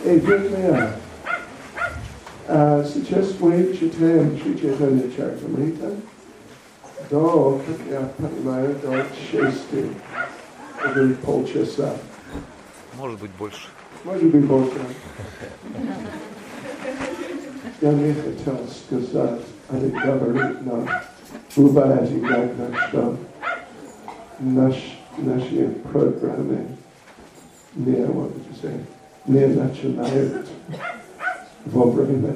Virginia, сейчас мы читаем Шри Чайтанья Чаритамрита до, как я понимаю, до 6 или полчаса. Может быть больше. Может быть больше. Я не хотел сказать, а не говорить нам, бывает иногда, что наши программы не начинают вовремя.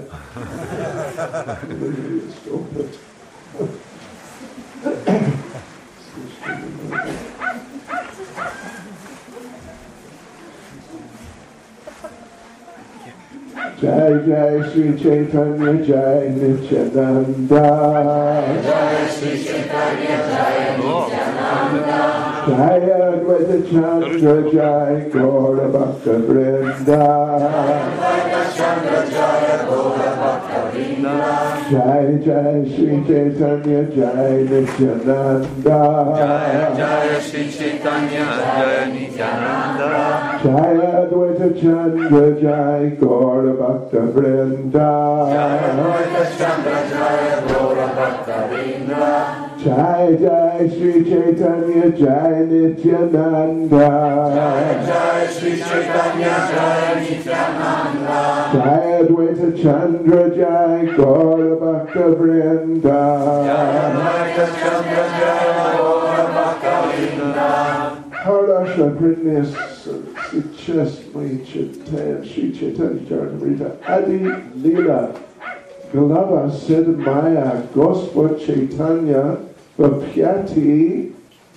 Jai Jai Shri Chaitanya Jai Nityananda. Jai Shri Chaitanya Jai Nityananda. Jai Advaita Chandra Jai Gaura Bhakta Vrinda. Advaita Chandra Jai Gaura Bhakta Vrinda. Jai Jai Shri Chaitanya Jai Nityananda. Jai Jai Shri Chaitanya Jai Nityananda. Jai Advaita Chandra Jai Gaura Bhakta Vrinda. Jai Advaita Chandra Jai Gaura Bhakta Vrinda. Jai Jai Shri Chaitanya Jai Nityananda. Jai Jai Shri Chaitanya Jai Nityananda. Jai Advaita Chandra Jai Gaura Bhakta Vrinda. Jai Advaita Chandra Jai Gaura Bhakta Vrinda. Хорошо, принес сейчас мы читаем Шри Чайтанья Чаритамрита Ади Лила, глава 7. Господь Чайтанья в 5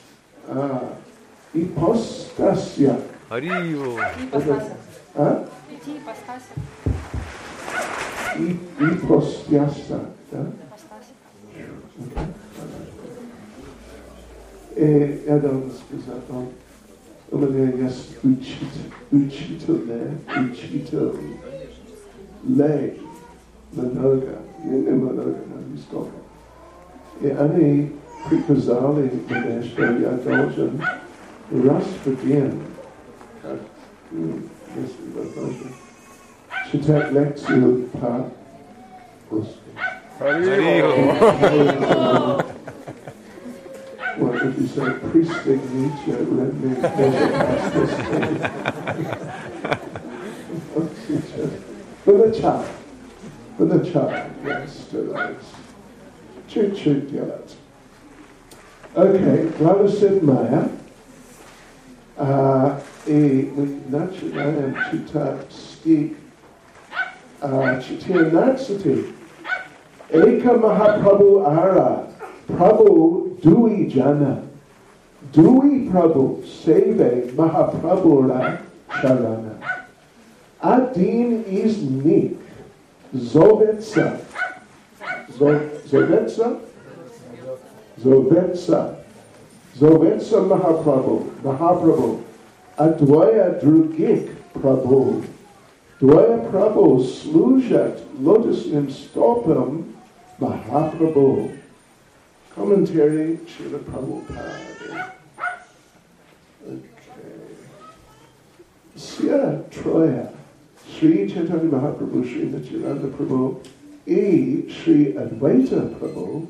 ипостасях. Арио. А? 5 ипостасях. Ипостаса, да? Я должен сказать, у меня есть учитель, много, не много, но сколько. И они приказали мне, что я должен раз в день, если возможно, читать лекцию по-русски. What if you say, пристегните ремни безопасности? Поначалу, я стараюсь чуть-чуть делать. Окей, глава 7. И мы начинаем читать стих 14. Эка Махапрабху Ара, Prabhu Dui Jana, Dui Prabhu Seve Mahaprabhura Charana. Adin is Nik, Zovetsa, Zovetsa Mahaprabhu, Advaya Drugik Prabhu, Dvaya Prabhu Slujat Lotusnim Stopam Mahaprabhu. Commentary, Srila Prabhupada. Okay. Sya Troya, Sri Chaitanya Mahaprabhu, Sri Nityananda Prabhu, E. Sri Advaita Prabhu,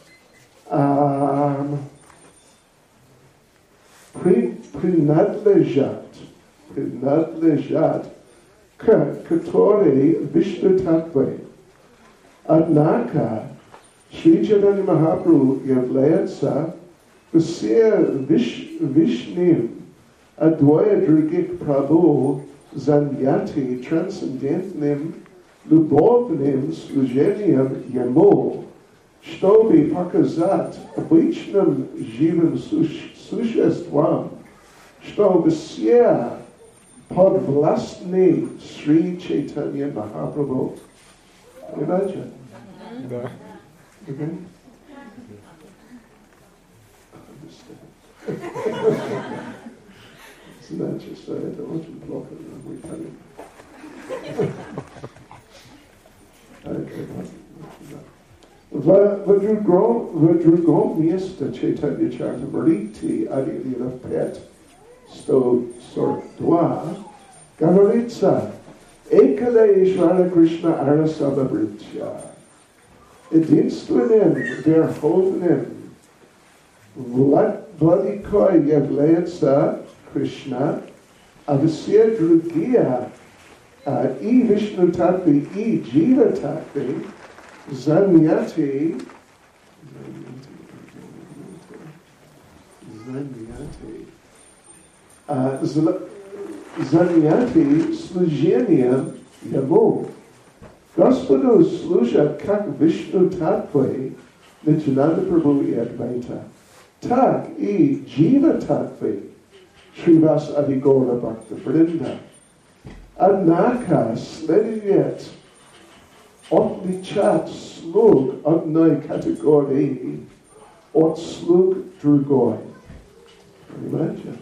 Prinadlejat, Katori Vishnu Tattva, Adnaka, Sri Chaitanya Mahaprabhu является все Вишним, Адвая других Прабху занятий трансцендентным любовным служением Ему, чтобы показать обычным живым существам, что все подвластны Шри Чайтанья Махапрабху. Понимаете? Да. Okay. Значит, что это очень плохо, но мы поняли. В другом месте Чайтанья Чаритамрити 1.5, 142 говорится, Ekale Ishvara Krishna Arasava Britya. Edinstvenem, Verhovnem, Vladikoy Yevleetsa Krishna, Avasya Drugia, E Vishnu Tattvi, E Jiva Tattvi, Zanyati, Zanyati Slujeniam Yamo. Господу служат как Вишну Татвы, Нитянанда Прабху и Адвайта, так и Джива Татвы, Шривас Адигора Бхакта Вринда. Однако следует отличать слуг одной категории от слуг другой. Понимаете?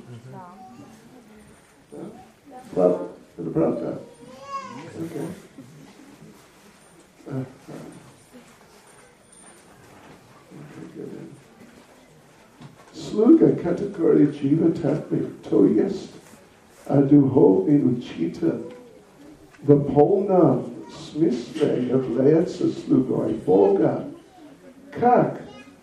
Да? Это правда? Окей. Слуга категории Джива Татвы, то есть духовный учитель, в полном смысле является слугой Бога, как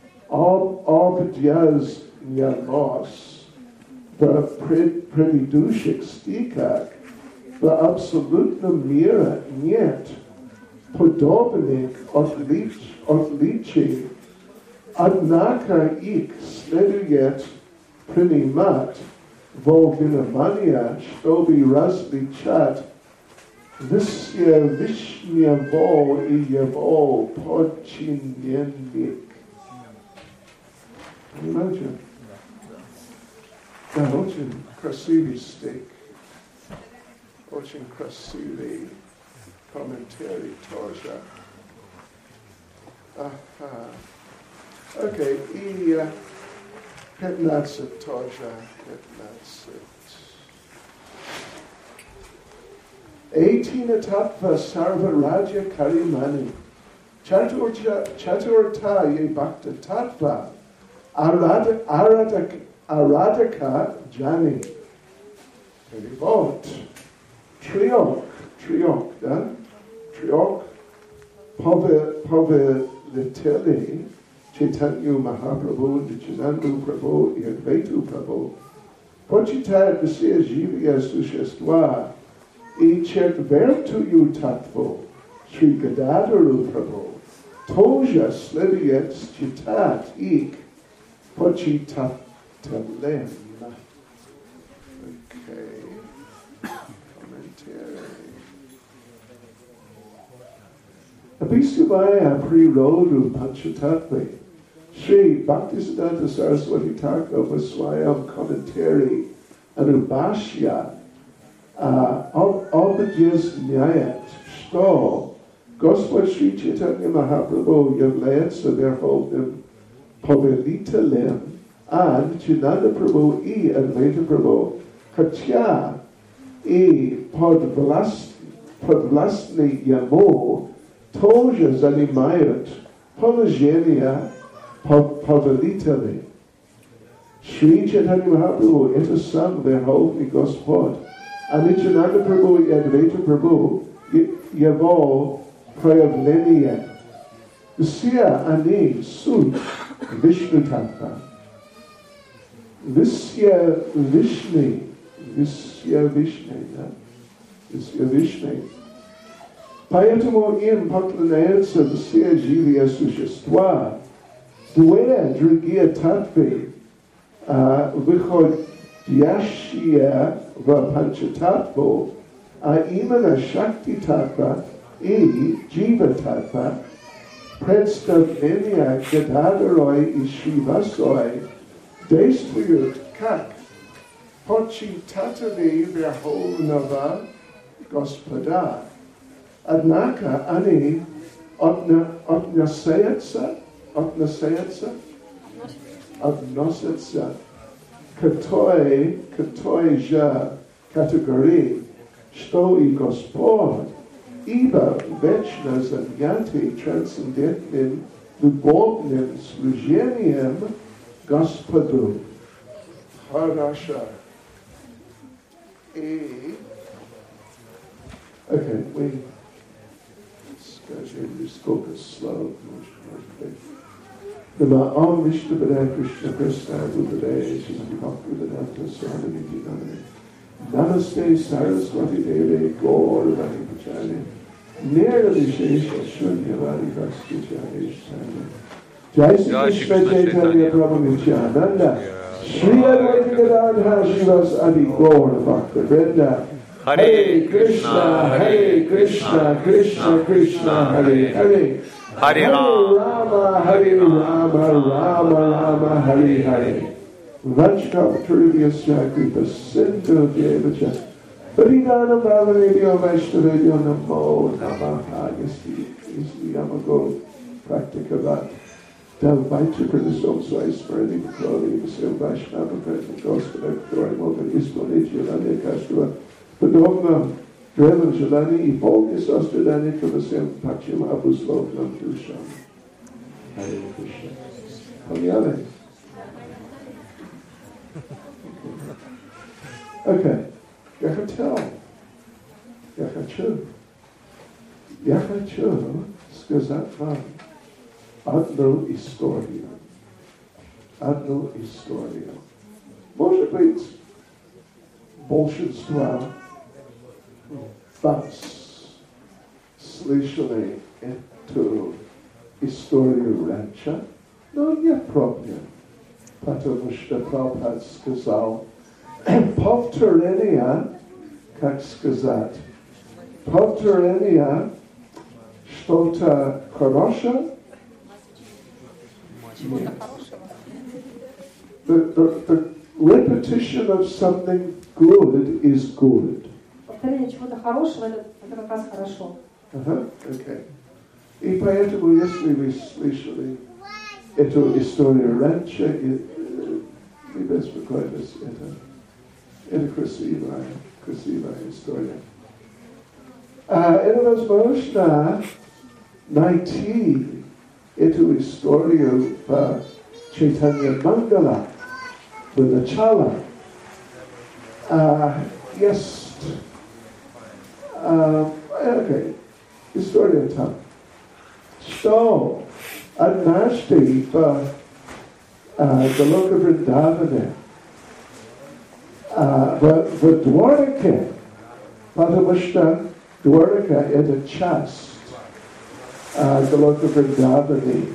объяснялось в предыдущих стихах, в абсолютном мире нет подобных отличий, однако их следует принимать во внимание, чтобы различать Вишнего и его подчиненных. Понимаете? Да, очень красивый стих, очень красивый комментарий тоже. Окей, и 15 тоже, 15. Eighteen Tattva Sarva Raja Karimani Chaturta Ye Bhakta Tattva Aradhaka Jani. Very good. Triok, da? Triok Paveliteli Chaitanya Mahaprabhu, Nityananda Prabhu, Advaitu Prabhu. Pochita Visya Jivya Sushestva I Chetvertuyu Tattvo Sri Gadadaru Prabhu Toja Sleviet Chitat Ik Pochitatalem. Okay. Commentary. Abhisubhaya Prirodu Panchatattva Sri Bhaktisiddhanta Saraswati Thakur Vaswayam Commentary Anubhashya объясняет, что Господь Шри Чайтанья Махапрабху является верховным повелителем, а Нитянанда Прабху и Адвайта Прабху, хотя и подвластны ему, тоже занимают положение повелителей. Шри Чайтанья Махапрабху – это сам верховный Господь. А Нитянанда Прабху и Адвайта Прабху его проявление. Все они суть Вишну Татва. Висья Вишны. Поэтому им поклоняются все живые существа. Две другие татвы выходящие в Панчататтву, а именно Шакти Татва и Джива Татва, представления Гададарой и Шривасой действуют как почитатели Верховного Господа. Однако они относятся к той же категории, что и Господь, ибо вечно заняты трансцендентным любовным служением Господу. Хорошо. И Okay, we spoke it slow. Nama Om Vishnu Padaya Krishna Krishna Buddhaya Shri Bhaktivedanta Swami Nidhi Namaste Saraswati Devi Gaurvani Pachani Nira Vishesha Shunyavadi Bhakti Jai Jai Shri Krishna Chaitanya Prabhu Nityananda Shri Advaita Gadadhara Shivas Adi Gaur Bhakta Vrinda Hare Krishna, Hare Krishna, Krishna Krishna, Hare Hare, Hare Rama, Hare Rama, Rama Rama, Hare Hare. Vajkapatruvyasya kripa sindhu devacha Paridana Bhavanebhyo Vaishnavebhyo Namo Namaha. Jestli já mogu praktikovat dalbajče prdesom svoji smrni poklovi vysel Vaishnava preti Gospoda, který mohl isplnit želanie každého podobno drevem želání i polně sostradání k vysel pačim a buslovnom dušam. Hare Krishna. Pomíjame. Okay. Я хочу сказать вам одну историю. Может быть, большинство вас слышали эту историю раньше, но не помню, потому что Прабхупад сказал, повторение, как сказать, повторение что-то хорошее. The repetition of something good is good. Повторение чего-то хорошего это как раз хорошо. Okay. И поэтому, если вы слышали эту историю раньше, не беспокойтесь, это красивая история. Это возможно найти эту историю в Чайтанья Мангала, в начале. Есть история там, что однажды в Галока Вриндаване в Двараке, потому что Дварака это часть Галока Вриндаване.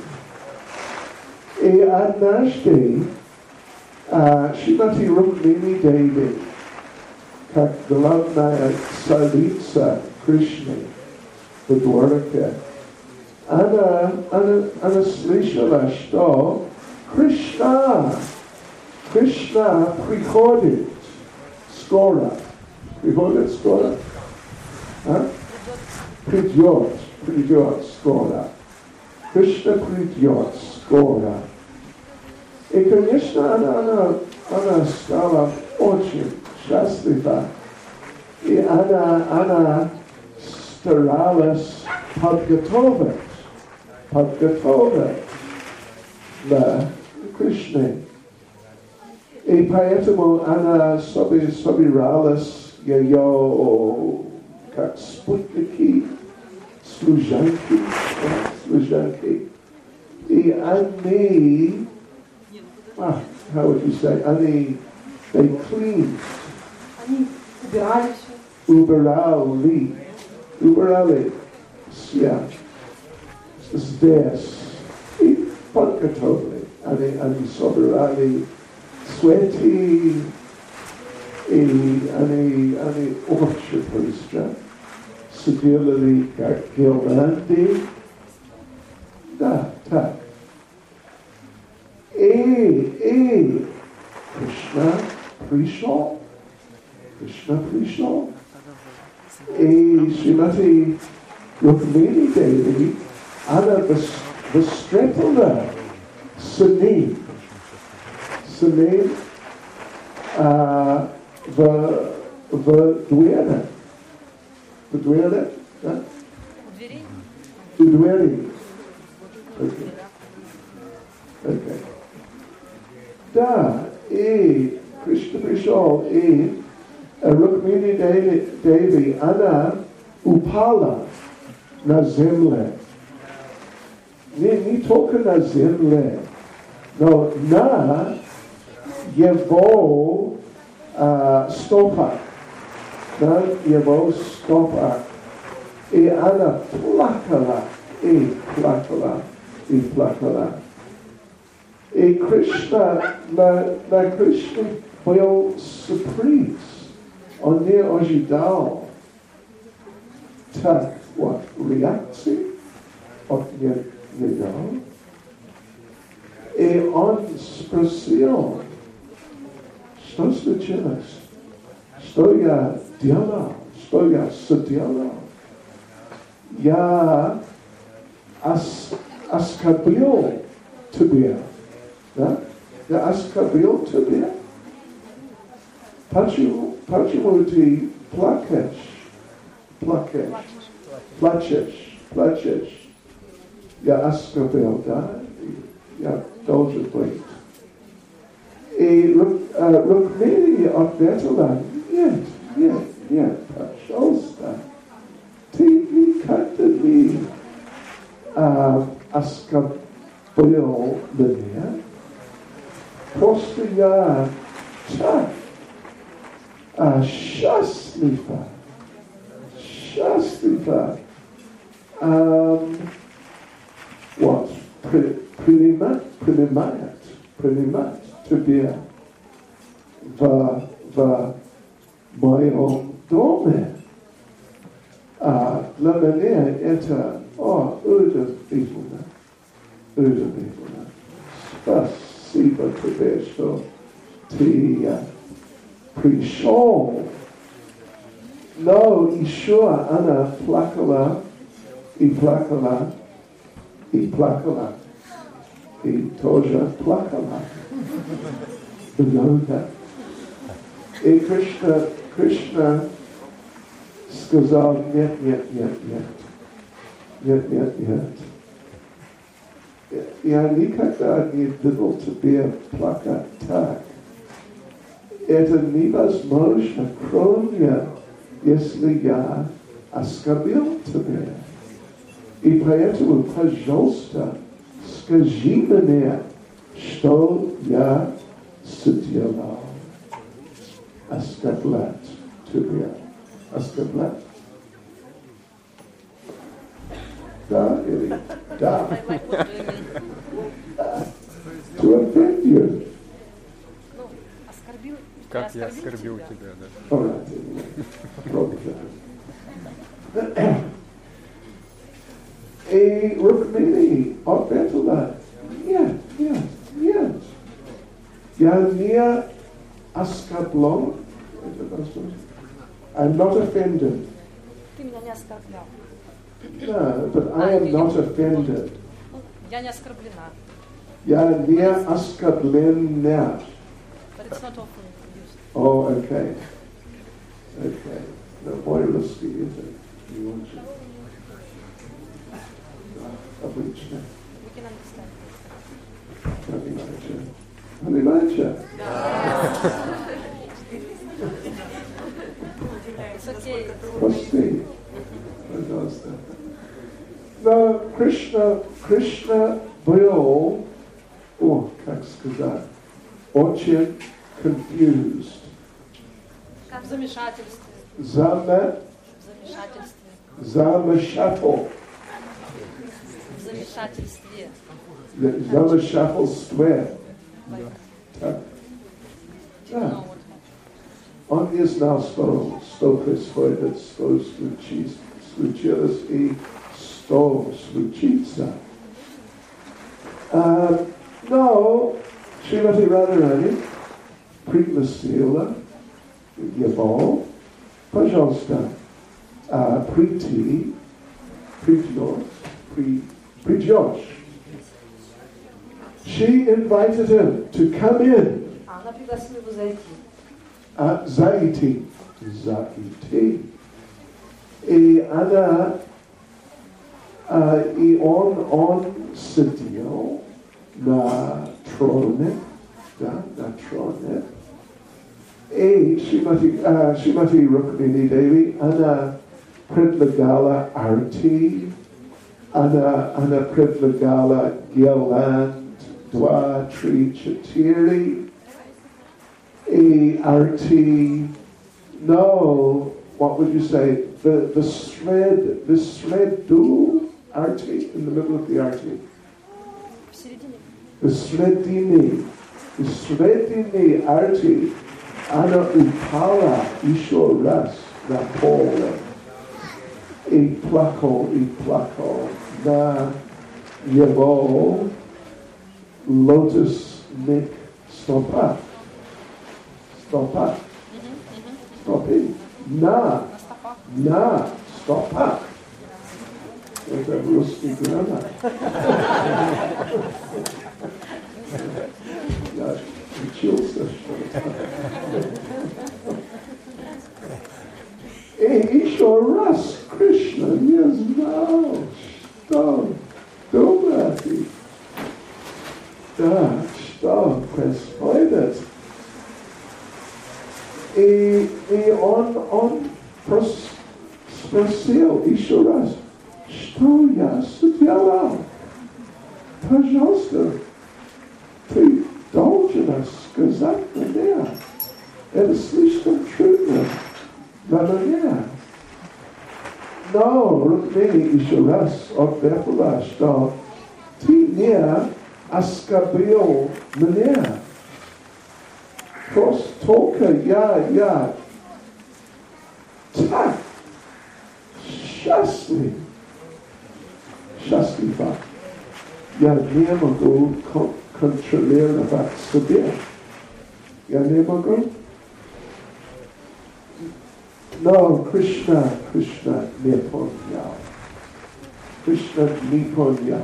И однажды Шримати Рукмини Деви, как главная царица Кришны в Двараке, она слышала, что Кришна приходит скоро. Приходит скоро? Придет скоро. Кришна придет скоро. И, конечно, она стала очень счастлива. И она старалась подготовить для Кришны. И поэтому она собиралась ее как спутники, служанки. И они, how would you say, they cleaned. Они убирали все. Убирали здесь. И подготовили. Они собирали цветы, и они очень быстро сделали как гирлянды. Да, так. И Кришна пришел. И Шримати Рукмини Деви, она встретила с ним в двери. В двери, да? У двери. Okay. Да, и Кришна пришел, и Рукмини Деви, она упала на земле. Не только на земле, но на его стопах. На его стопах. И она плакала, и плакала, и плакала. И Кришна, на Кришне был сюрприз. Он не ожидал так вот реакции от него. И он спросил, что случилось? Что я делал? Что я соделал? Я оскорбил тебя. Да? Я оскорбил тебя. Почему ты плачешь? Я оскорбил, да? Я должен быть. И Рукмини ответила, нет, пожалуйста. Ты никогда не оскорбил меня. Просто я так счастлива. Вот, принимать тебя в моем доме. Для меня это удивительно. Спасибо тебе, что ты пришел. Но еще она плакала. И тоже плакала. Много. И Кришна сказал, нет. Я никогда не видел тебя плакать так. Это невозможно, кроме если я оскорбил тебя. И поэтому, пожалуйста, скажи мне, что я сделал. Оскорблять тебя. Оскорблять? Да или да? To offend you. Как я оскорбил тебя, да? All right. И Рукмини ответила, нет. Я не оскорблен. I'm not offended. Ты меня не оскорблял. No, but I am not offended. Я не оскорблена. Я не оскорблена. But it's not often used. Oh, okay. No, более русский язык. Не очень. Обычно. We can understand. Понимаете? It's okay. Прости. Пожалуйста. Но Кришна был, как сказать, очень confused. В замешательстве. Замешательстве. Да. Он не знал, что происходит, что случилось и что случится. Но Шримати Радharani пригласила его, пожалуйста, придешь. She invited him to come in. Она пригласила его Зайти. И она, и он сидел на троне, И Шримати Рукмини Деви, она Predlagala Arti, Ana Predlagala Gyaland, Dwa Tri Chatiri, Arti, no, what would you say? The shred do Arti, in the middle of the Arti. В середине. The Sredini Arti, Ana Upala Ishoras, Napole, Plako, Na Yevo, Lotus Nick, Stopa, Stopping, Na, Stopa. Это русский граммар. Я учился, что И еще раз Кришна не знал, что думать. Да, что происходит. И он спросил еще раз, что я сделал? Пожалуйста, ты должен сказать мне. Это слишком трудно для меня. Но Рукмини еще раз ответила, что ты не оскорбил меня. Просто только я так счастлива. Я не могу контролировать себя. Я не могу. Но Кришна не понял. Кришна не понял.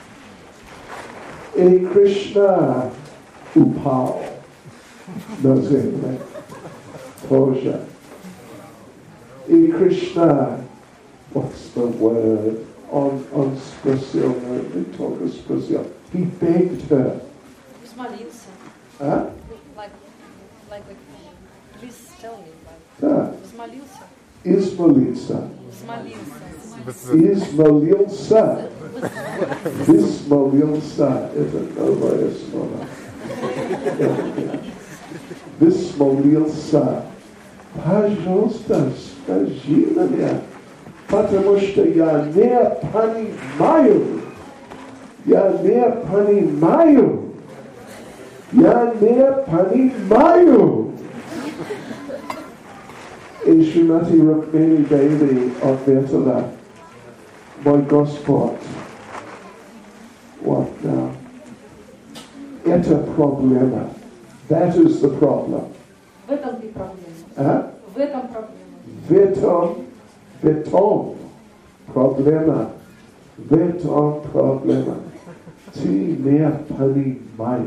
И Кришна упал на землю тоже. И Кришна, what's the word? Он спросил, не только спросил. He begged her. Взмолился. А? Like, please tell me. Да. Взмолился. Измолился. Взмолился. Высмолился. Это новое слово. Высмолился. Пожалуйста, скажи мне, потому что я не понимаю. Я не понимаю. И Шримати Рукмини Деви ответила, мой Господь, what now? Это проблема. That is the problem. В этом и проблема. А? В этом проблема. В этом проблема. Ты не понимаешь.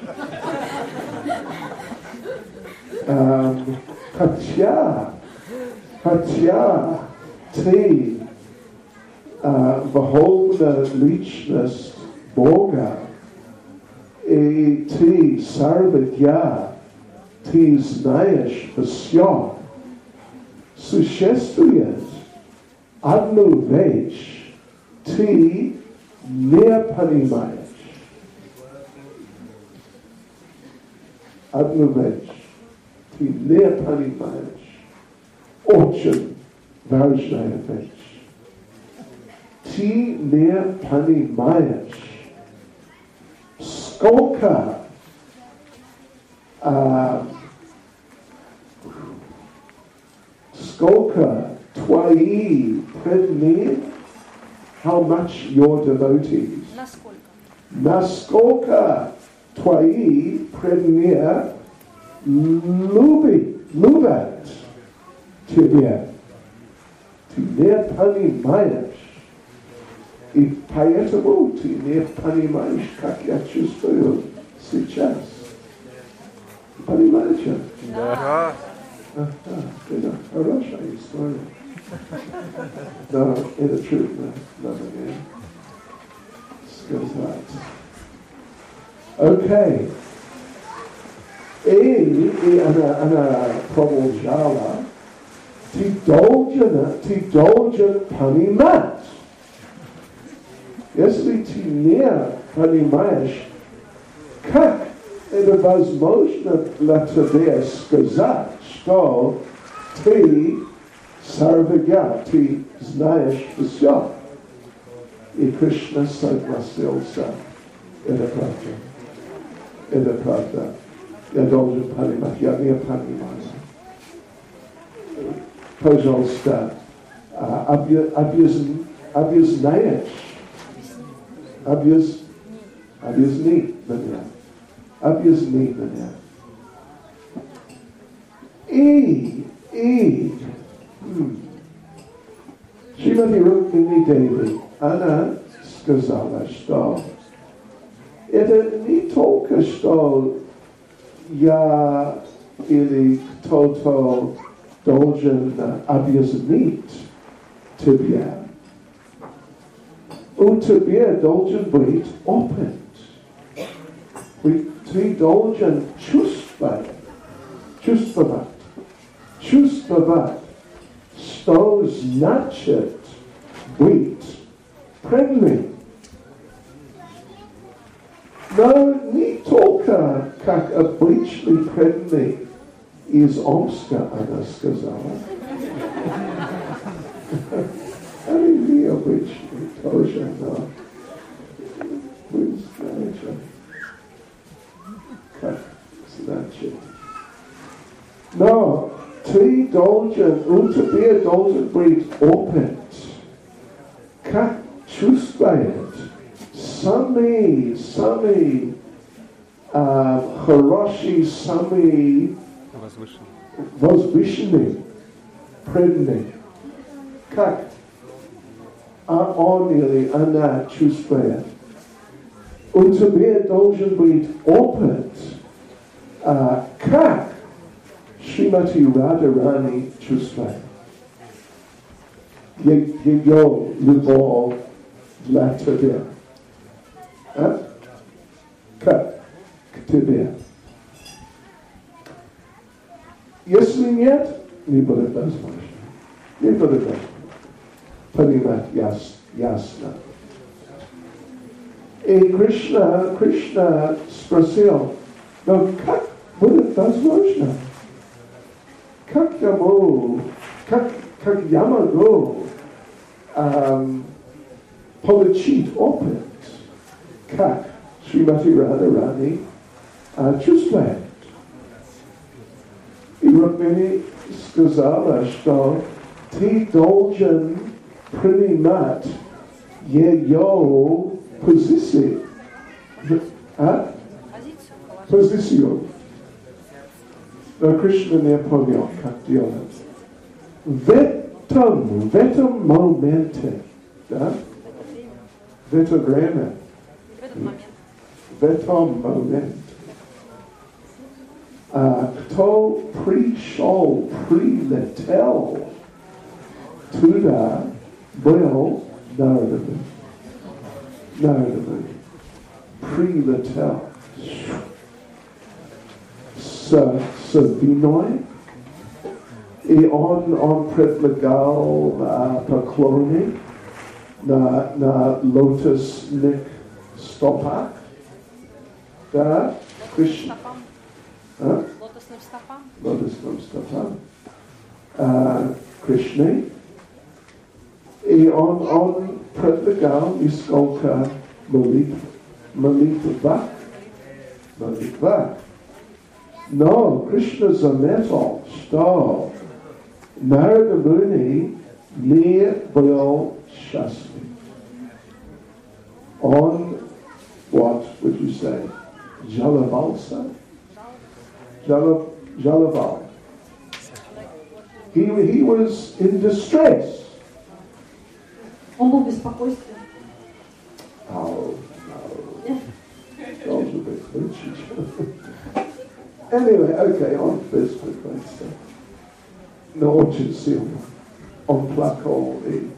Хотя ты верховная личность Бога, и ты сарвадья, ты знаешь все, существует одну вещь, ты не понимаешь. Одну вещь, ты не понимаешь. Очень важная вещь. Ты не понимаешь, сколько твои преданные, how much your devotees, насколько твои преданные любят тебя. Ты не понимаешь. И поэтому ты не понимаешь, как я чувствую сейчас. Понимаете? Да. Это хорошая история. Но это трудно надо мне сказать. Окей. И она продолжала. ti dolgen panimat. Если ты не понимаешь, как это возможно для тебя сказать, что ты сарвага, ты знаешь все. И Кришна согласился. Это правда. Это правда. Я должен понимать, я не понимаю. Пожалуйста, объясняешь. Объясни меня. Объясни меня. И Шримати Рукмини Деви, она сказала, что это не только что я или кто-то должен объяснить тебе. У тебя должен быть опыт. Ты должен чувствовать, что значит быть преданным. Но не только как обычный преданный из Омска, она сказала. Они не обычные тоже, но вы знаете, как значит. Но ты должен, у тебя должен быть опыт, как чувствует самый хороший, самый возвышенный, преданный. Как он или она чувствует. У тебя должен быть опыт, как Шримати Радharani чувствует. Ее любовь для тебя. Как к тебе. Если нет, не будет возможно. Не будет возможно. Понимать ясно. И Кришна спросил, но как будет возможно? Как я могу получить опыт, как Шримати Радharani чувствует? И Рукмини сказала, что ты должен принимать ее позицию. Позицию. Но Кришна не понял, как делать. В этом моменте, да? В это время, в этом моменте, кто пришел, прилетел туда, был Нарада. Прилетел с виной, и он предлагал поклоны на лотосных стопах. Да, Кришна. Лотосным стопам. Кришны. И он предлагал несколько молитва. Но Кришна заметил, что Нарада Муни не был счастлив. Он, what would you say, жаловался? Жаловал. He was in distress. Он был в беспокойстве. Oh, no. Those are a bit glitchy. Anyway, okay, on беспокойство. Но очень сильно. Он плакал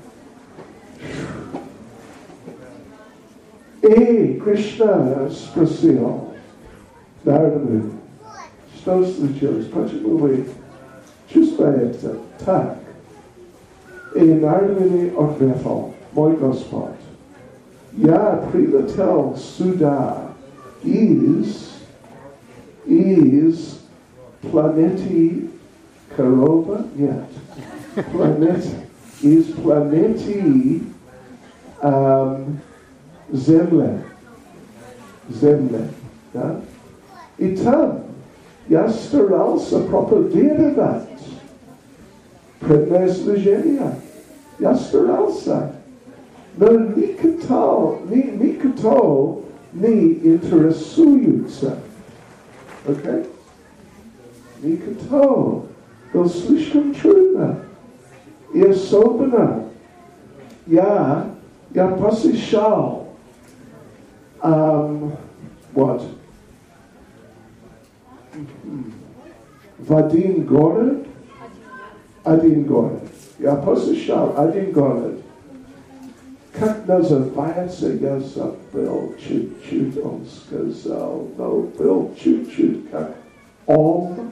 и Кришна спросил Нарада, что случилось? Почему вы чувствуете так? Nardwini Orvethal, Moi Gosport. Ya Prilatel Suda is Planeti Karoba yet. Planeti Zemle. Ja? Itam Jastaralsa Propoderevat Predmes Legenia Jastaralsa No Nikato Ni Interesujutsa. Okay? Nikato Go Slishkam Trudna Ya Sobana Ya Pasishal what? Vadim Gored? Adin Gored. Ja Pasishal Adin Gored. Как называется язык был чуть-чуть, он сказал, но был чуть-чуть как он,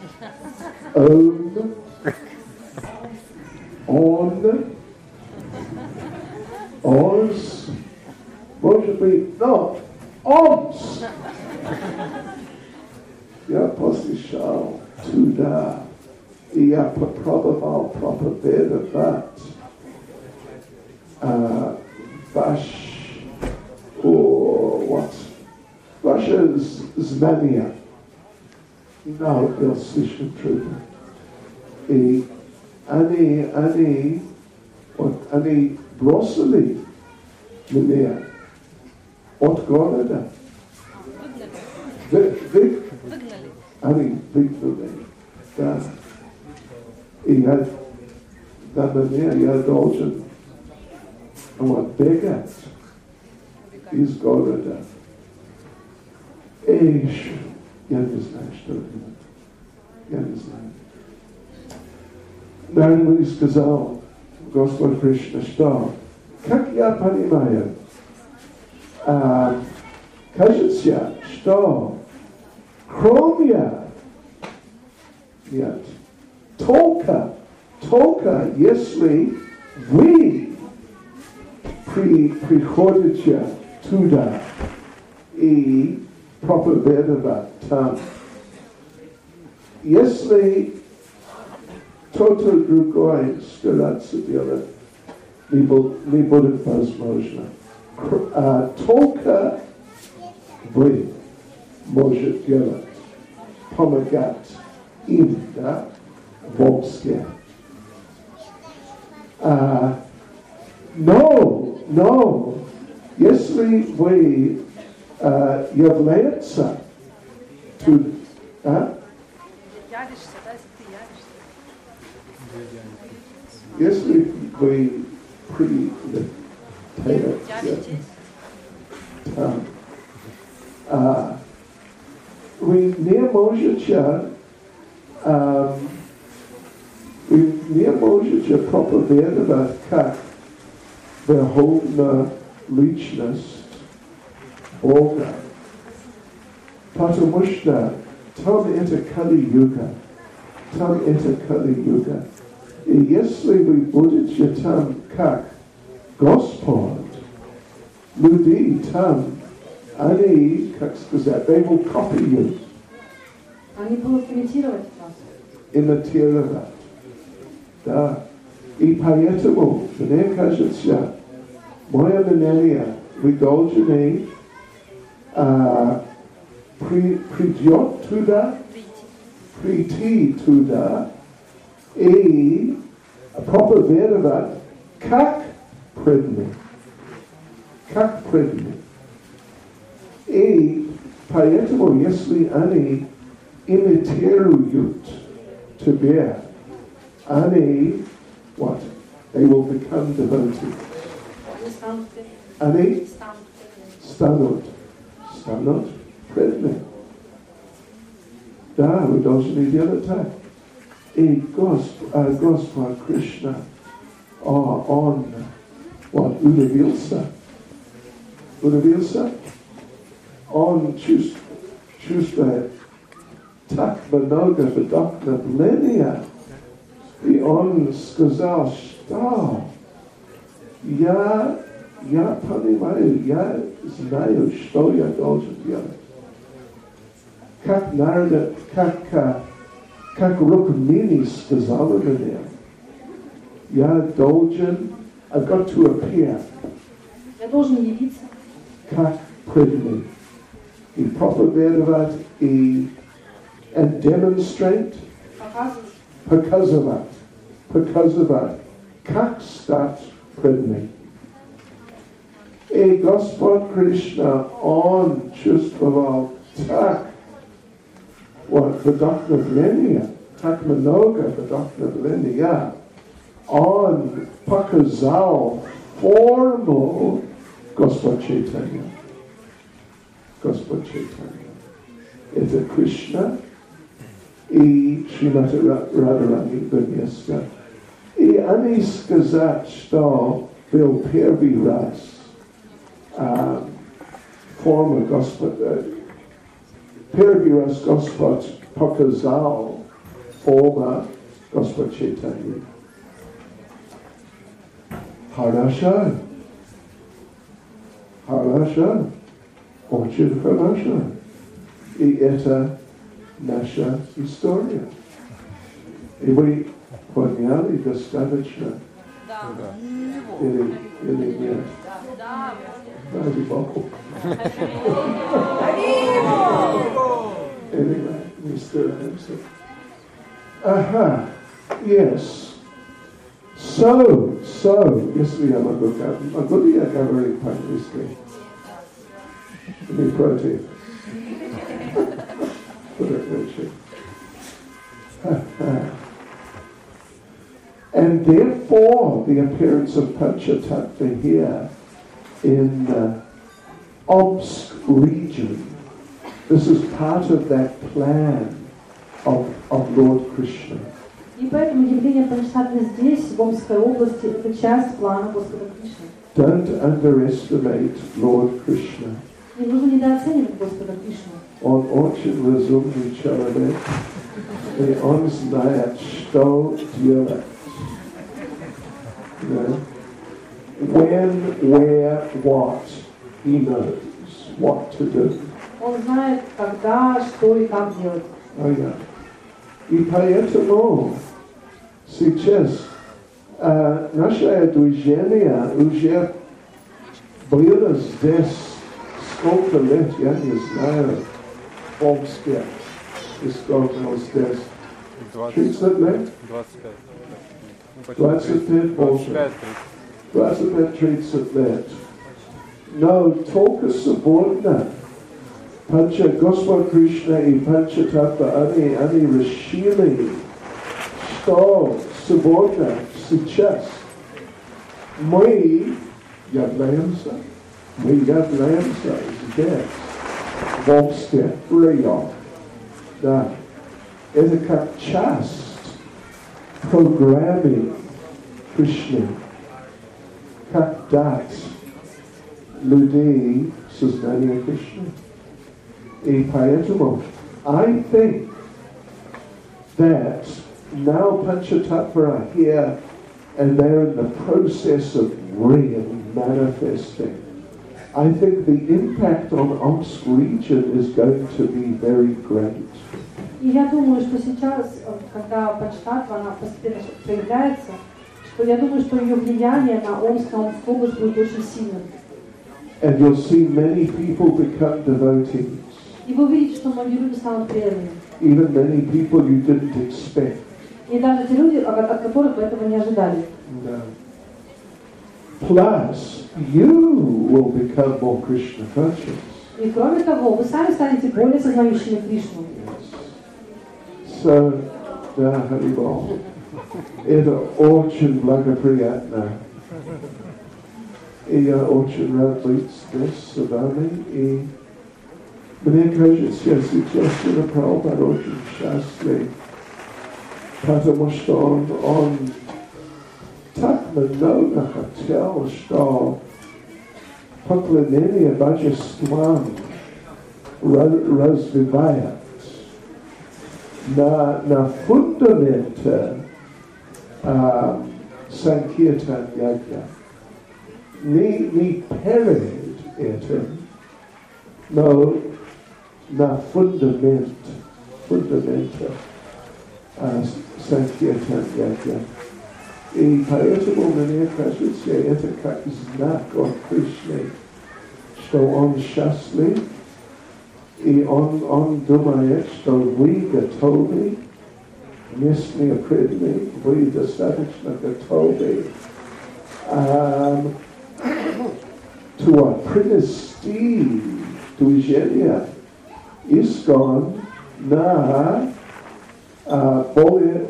оз, может быть, но, онс. Я послушал туда, и я попробовал проповедовать. Ваша знания был слишком трудно. И они бросили меня от города. Выгнали. Они выгнали. Да. И я должен бегать из города. Я не знаю, что делать. Я не знаю. Нармани сказал, Господь Кришна, что, как я понимаю, кажется, что кроме нет, только если вы приходите туда и проповедовать там. Если кто-то другой стараться делать, не будет возможно. Только вы можете делать, помогать им, да, в Омске. Но, если вы является тут, Явишься, да, если ты явишься. если вы Явитесь. там, вы не можете проповедовать как верховная личность Бога, потому что там это Кали-юга. И если вы будете там как Господь, люди там, они, как сказать, they will copy you. Они будут имитировать вас. Имитировать. Да. И поэтому, мне кажется, мое мнение, вы должны прийти туда и проповедовать как предмет. И поэтому, если они имитируют тебя, они, what? They will become devotees. Они станут предмет. Да, вы должны делать так. И Господь Кришна, он удивился. Он чувствует так много вдохновения. И он сказал, что я понимаю, я знаю, что я должен делать. Как народ, как Рукмини сказала мне, я должен, I've got to appear, Я должен явиться, как преданный, и проповедовать, и and demonstrate, показывать, показывать, как стать преданным. И Господь Кришна, Он чувствовал так вдохновение, так много вдохновения. Он показал форму Господь Чайтанья. Господь Чайтанья. Это Кришна и Шримати Радharani вместе. И они сказали, что был первый раз форма Господа, первый раз Господь показал форма Господь Чайтанья. Хорошо. Хорошо. Очень хорошо. И это наша история. И вы поняли достаточно? Да. Или нет? Да. Ради Бога. Anyway, we still have some. Aha, yes. So, yes, we have a good guy. A good guy covering publicly. To be protein. Put it Richard. And therefore, the appearance of Panchatattva here in Omsk region, this is part of that plan of Lord Krishna. И поэтому явление Панчататтвы здесь, в Омской области, это часть плана Господа Кришны. Don't underestimate Lord Krishna. Не нужно недооценивать Господа Кришну. Он очень разумный человек, и он знает, что делать. You know? When, where, what, he knows what to do. Он знает, когда, что и как делать. Oh, yeah. И поэтому сейчас наше движение уже было здесь сколько лет, я не знаю, в Омске. И сколько здесь? 30 лет? 25. 25 больше. 25-30 лет. Но только свободно. Панча Господь Кришна и Панчататтва, они решили, что свободно сейчас мы являемся здесь, в Омске, район. Да. Это как часть программы Кришны, как дать людей сознание Кришны. И поэтому, I think that now Panchatattva are here and they're in the process of really manifesting. I think the impact on Omsk region is going to be very great. И я думаю, что сейчас, когда Панчататтва, она постепенно проявляется, что я думаю, что ее влияние на Омскую область будет очень сильным. And you'll see many people become devotees. И вы увидите, что многие люди станут преданными. Even many people you didn't expect. И даже те люди, от которых вы этого не ожидали. No. Plus, you will become more Krishna conscious. И кроме того, вы сами станете более сознающими Кришну. So, да, Харибол. Это очень благоприятно. И я очень рад быть здесь с вами. И мне кажется, сейчас Шрила Прабхупада очень счастлив, потому что он так много хотел, что поклонение божествам развивает на фундаменте Sankirtan Yajna. Ni pered eten, no na fundamenta Sankirtan Yajna. I paretamo mene prasvitsya etaka znak o Krishna, što on šťastný, I on думает, что вы готовы, местные преданные, вы достаточно готовы принести движение ISKCON на более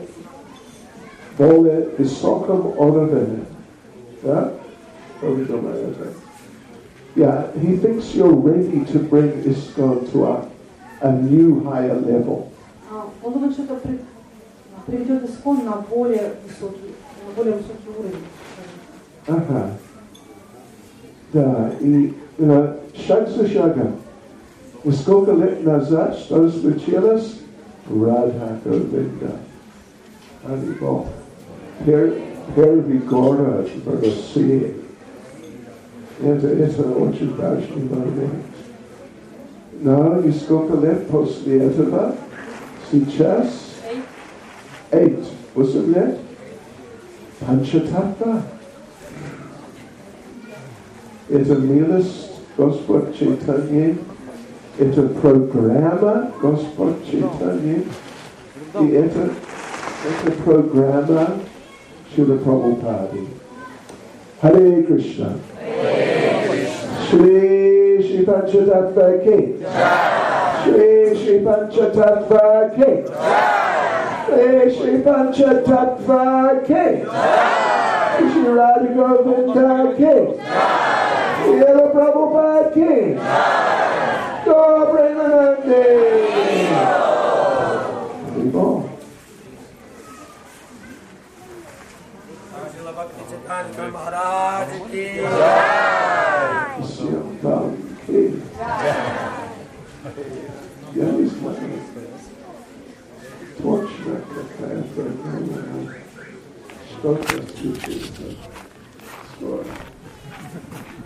высоком уровне. Да? Что вы думаете? Yeah, he thinks you're ready to bring ISKCON to a new, higher level. Он думает, что это приведет ISKCON на более высокий уровень. Ага. Да, и шаг за шагом. И сколько лет назад что случилось? Радха Говинда. Харибол. Первый город в России. Это очень важный момент. Но и сколько лет после этого? Сейчас? 8 лет? Панчататтва. Это милость Господь Чайтанья. Это программа Господь Чайтанья. И это программа Шрила Прабхупады. Харе Кришна. Shri Panchatattva Ki. Shri Panchatattva Ki. Shri Panchatattva Ki. Shri Radha Govinda Ki. Shri Prabhupada Ki. Go Premanande. Haribol. Maharaj ki Syam Ki. Yeah, he's my torch that spoke us to